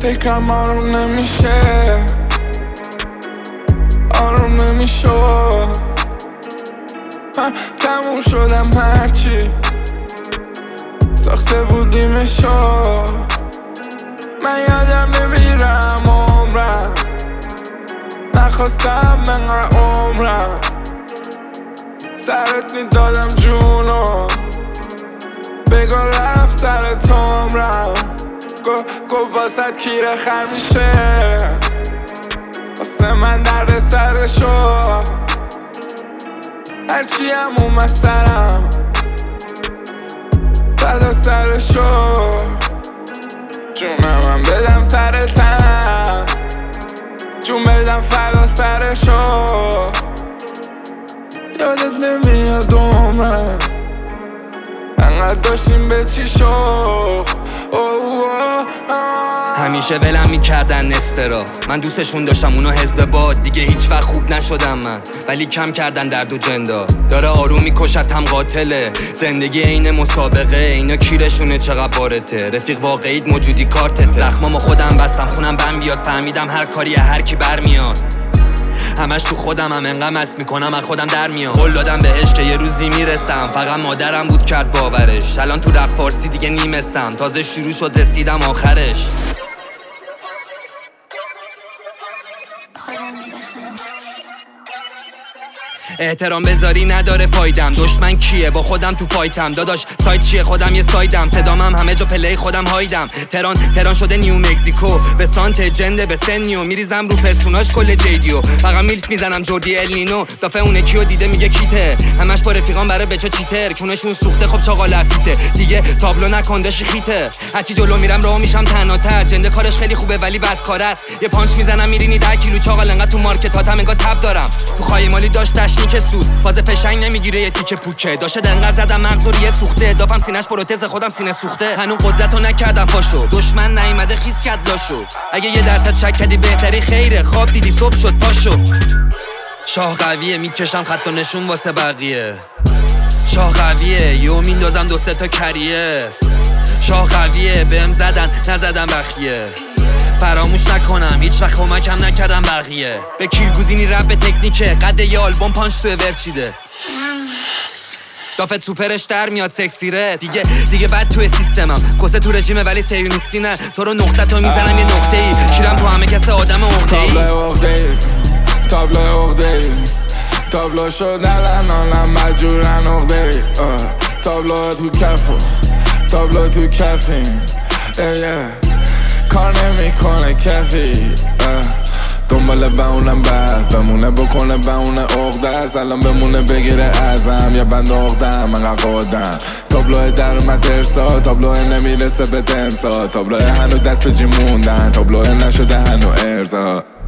فکرم آروم نمیشه، آروم نمیشه. تموم شدم هرچی ساخته بودیمشو. من یادم نمیرم عمرم، نخواستم منقدر عمرم. سرت میدادم جونو، بگو رفت سرت عمرم. گفت واسد کیره خر میشه، واسه من درد سرشو. هرچی هم اومد سرم بعد سرشو. جونم هم بدم سرتم، جون بدم فدا سرشو. یادت نمیاد عمرم انقدر داشتیم به چی شوخ. همیشه ولم میکردن استرا، من دوستشون داشتم اونو حزب باد. دیگه هیچ وقت خوب نشدم من، ولی کم کردن درد و جندا. داره آروم میکشت هم قاتله، زندگی عین مسابقه. اینا کیرشونه چقدر بارته، رفیق واقعیت موجودی کارتته. زخمامو خودم بستم خونم بم بیاد، فهمیدم هر کاری هر کی برمیاد. همش تو خودم هم انقدر مست میکنم از خودم در میام. قول دادم بهش که یه روزی میرسم، فقط مادرم بود کرد باورش. الان تو رپ فارسی دیگه نیمستم، تازه شروع شد رسیدم آخرش. احترام بذاری نداره فایدم، دشمن کیه با خودم تو فایتم. داداش سایت چیه خودم یه سایدم، صدامم همه جا پلی خودم هایدم. تهران شده نیو مکزیکو، به سانت جنده به سنیو. میریزم رو پرسوناش کل جیدیو، فقط میلف میزنم جوردی النینو. دافع اونه کیو دیده میگه کیته، همش با رفیقان برای بچه چیتر. کونشون سوخته خب چاقا لفیته، دیگه تابلو نکندش خیته. هرچی جلو میرم راه میشم تنها. جنده کارش خیلی خوبه ولی بدکار است. یه پانچ میزنم میرینی 10 کیلو چاقا. انقدر تو مارکتاتم انگار تب دارم. تو خایمالی داشت که سود فاز فشنگ نمیگیره یه تیکه پوکه. داشه دنقدر زدم مغز رو یه سوخته، دافم سینش پروتز خودم سینه سوخته. هنوز قدرتو نکردم پاشو، دشمن نیومده خیس کرد لاشو. اگه یه درصد شک کردی بهتری خیره، خواب دیدی صبح شد پاشو. شاه قویه میکشم خط و نشون واسه بقیه. شاه قویه یو میندازم دو سه تا کریه. شاه قویه بهم زدن نزدم بخیه. فراموش نکنم هیچ وقت کمکم نکردم بقیه. به کیرگوزینی رپ به تکنیکه، قد یه آلبوم پانچ توی ورچیده. دافت سوپرش در میاد سکسیره. دیگه بعد توی سیستمم کسه تو رژیمه ولی سیونیستی نه. تو رو نقطه تو میزنم یه نقطه ای، کیرم تو همه کس آدم عقده ای. تابلو عقده ای، تابلو شد الانم مجبورن عقده ای. تابلو تو کفو، تابلو تو کفیم. کار نمیکنه کفی، دنبال بهونم بعد بمونه بکنه بهونه عقده است. الان بمونه بگیره ازم یه بند عقدم من قادم. تابلوه در اومد ارسا، تابلوه نمیرسه به تمسا. تابلوه هنو دست به جی موندن، تابلوه نشده هنو ارزا.